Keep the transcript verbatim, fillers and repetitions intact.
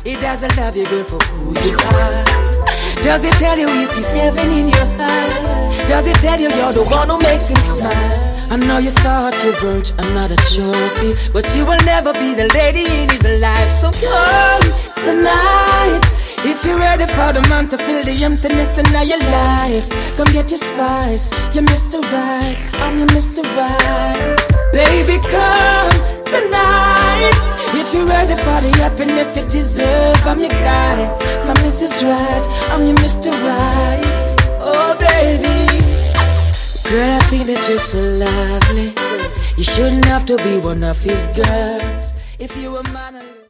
He doesn't love you, girl, for who you are. Does he tell you he sees heaven in your eyes? Does he tell you you're the one who makes him smile? I know you thought you burnt another trophy, but you will never be the lady in his life. So come tonight, if you're ready for the man to fill the emptiness in your life. Come get your spice, you're Mister Right, I'm your Mister Right. Baby, come tonight, if you're ready for the happiness you deserve. I'm your guy, my Missus Right, I'm your Mister Right. Oh baby, girl, I think that you're so lovely. You shouldn't have to be one of his girls. If you were man